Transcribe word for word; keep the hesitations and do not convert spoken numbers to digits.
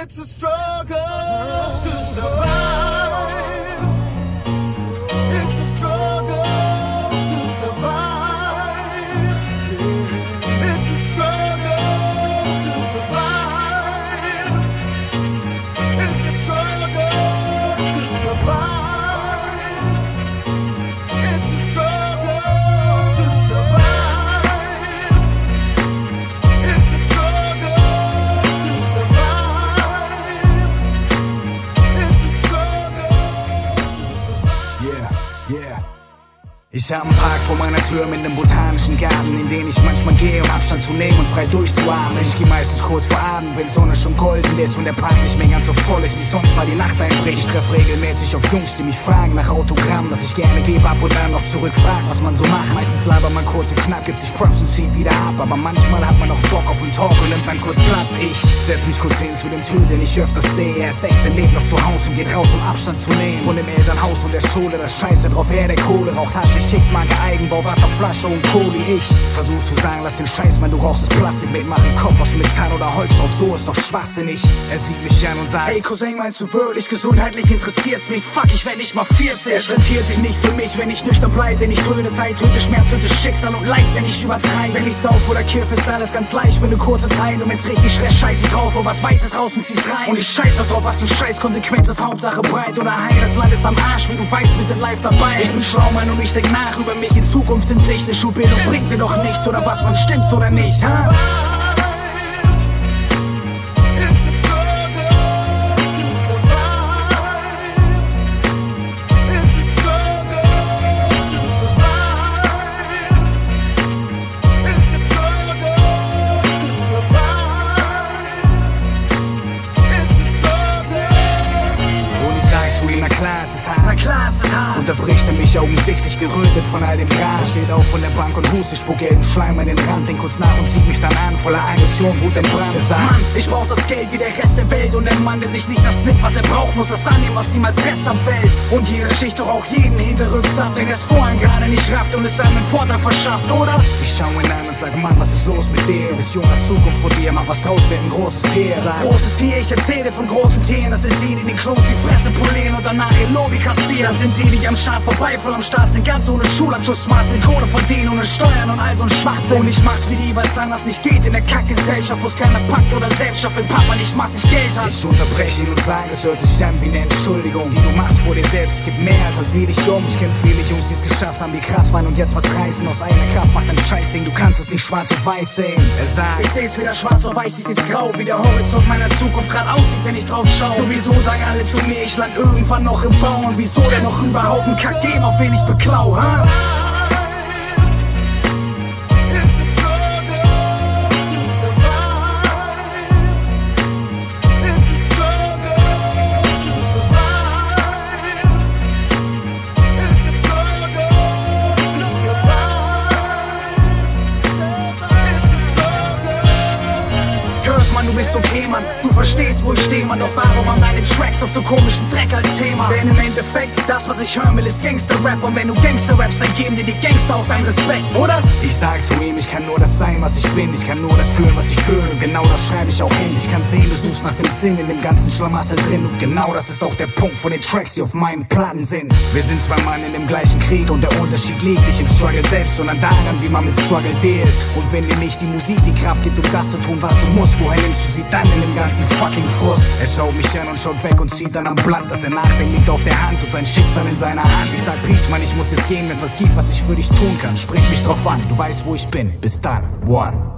It's a struggle to survive. It's a struggle to survive. It's a struggle to survive. It's a struggle to survive. It's a struggle to survive. It's a struggle to survive. It's a struggle to survive. Yeah, yeah. Ich hab einen Park vor meiner Tür mit einem botanischen Garten, in den ich manchmal gehe, um Abstand zu nehmen und frei durchzuatmen. Ich geh meistens kurz vor Abend, wenn Sonne schon golden ist und der Park nicht mehr ganz so voll ist, wie sonst mal die Nacht einbricht. Ich treff regelmäßig auf Jungs, die mich fragen nach Autogramm, das ich gerne gebe, ab und an noch zurückfragen, was man so macht. Meistens labert man kurz und knapp, gibt sich Props und zieht wieder ab, aber manchmal hat man auch Bock auf einen Talk und nimmt dann kurz Platz. Ich setz mich kurz hin zu dem Typ, den ich öfters sehe. Er ist sechzehn, lebt noch zu Hause und geht raus, um Abstand zu nehmen von dem Elternhaus und der Schule. Das Scheiße drauf her, der Kohle raucht Haschisch, Kicks, Marke, Eigenbau, Wasserflasche und Kohli. Ich versuch zu sagen, lass den Scheiß, man, du rauchst das Plastik mit, mach einen Kopf aus Metall oder Holz drauf, so ist doch schwachsinnig. Er sieht mich an und sagt: Ey Cousin, meinst du wirklich, gesundheitlich interessiert's mich? Fuck, ich werd nicht mal vierzig. Es rentiert sich nicht für mich, wenn ich nüchtern bleib, denn ich töte Zeit, töte Schmerz, töte Schicksal und Leid, wenn ich übertreibe. Wenn ich sauf oder kiff, ist alles ganz leicht für eine kurze Zeit, und wenn's richtig stress, scheiß ich drauf, und was Weißes raus und zieh's rein. Und ich scheiß auch drauf, was ein Scheiß Konsequenz ist, Hauptsache breit oder high, das Land ist am Arsch, wie du weißt, wir sind live dabei. Ich bin schlau, Mann, und ich denk nach über mich in Zukunft in Sicht. Eine Schulbildung bringt mir doch nichts, oder was, man stimmt's oder nicht, ha? Na klar, es ist hart. Unterbricht er mich augensichtlich gerötet von all dem Gas. Steht auf von der Bank und hust, ich spuck gelben Schleim an den Rand. Denk kurz nach und zieht mich dann an, voller Aggression, Wut, entbrannt. Mann, ich brauch das Geld wie der Rest der Welt, und der Mann, der sich nicht das nimmt, was er braucht, muss das annehmen, was ihm als Rest abfällt. Und jeder sticht doch auch jeden hinterrücks ab, wenn er's vorhin gerade nicht rafft und es einem einen Vorteil verschafft, oder? Ich schau ihn an und sag: Mann, was ist los mit dir? Bist jung, hast Zukunft vor dir, mach was draus, wird ein großes Tier. Sag: großes Tier, ich erzähle von großen Tieren. Das sind die, die den Klos die Fresse polieren und danach ihr Lobby kassieren. Das sind die, die am Start vorbei, voll am Start sind, ganz ohne Schulabschluss, smart sind, Kohle verdienen ohne Steuern und all so ein Schwachsinn. Und ich mach's wie die, weil's anders nicht geht in der Kackgesellschaft, wo's keiner packt oder selbst schafft, wenn Papa nicht massig Geld hat. Ich unterbreche ihn und sage, es hört sich an wie eine Entschuldigung, die du machst vor dir selbst. Es gibt mehr, Alter, sieh dich um. Ich kenn viele Jungs, die's geschafft haben, die krass waren und jetzt was reißen. Aus eigener Kraft macht ein Scheißding, du kannst es nicht schwarz und weiß sehen. Er sagt: ich seh's wieder schwarz und weiß, ich seh's grau, wie der Horizont meiner Zukunft grad aussieht, wenn ich drauf schau. Sowieso sagen alle zu mir, ich land irgendwann noch im Bau, und wieso denn noch überhaupt ein Kack geben, auf wen ich beklau, ha? Du bist okay, Mann, du verstehst, wo ich steh, Mann. Doch warum haben deine Tracks auf so komischen Dreck als Thema? Denn im Endeffekt, das, was ich hören will, ist Gangster-Rap. Und wenn du Gangster rappst, dann geben dir die Gangster auch deinen Respekt, oder? Ich sag zu ihm, ich kann nur das sein, was ich bin. Ich kann nur das fühlen, was ich fühle, und genau das schreibe ich auch hin. Ich kann sehen, du suchst nach dem Sinn in dem ganzen Schlamassel drin, und genau das ist auch der Punkt von den Tracks, die auf meinen Platten sind. Wir sind zwei Mann in dem gleichen Krieg, und der Unterschied liegt nicht im Struggle selbst, sondern daran, wie man mit Struggle dealt. Und wenn dir nicht die Musik die Kraft gibt, um das zu tun, was du musst, woher nimmst du sie dann in dem ganzen fucking Frust? Er schaut mich an und schaut weg und zieht dann am Blatt, dass er nachdenkt, liegt auf der Hand und sein Schicksal in seiner Hand. Ich sag: Peace, Mann, ich muss jetzt gehen, wenn's was gibt, was ich für dich tun kann. Sprich mich drauf an, du weißt, wo ich bin. Bis dann, one.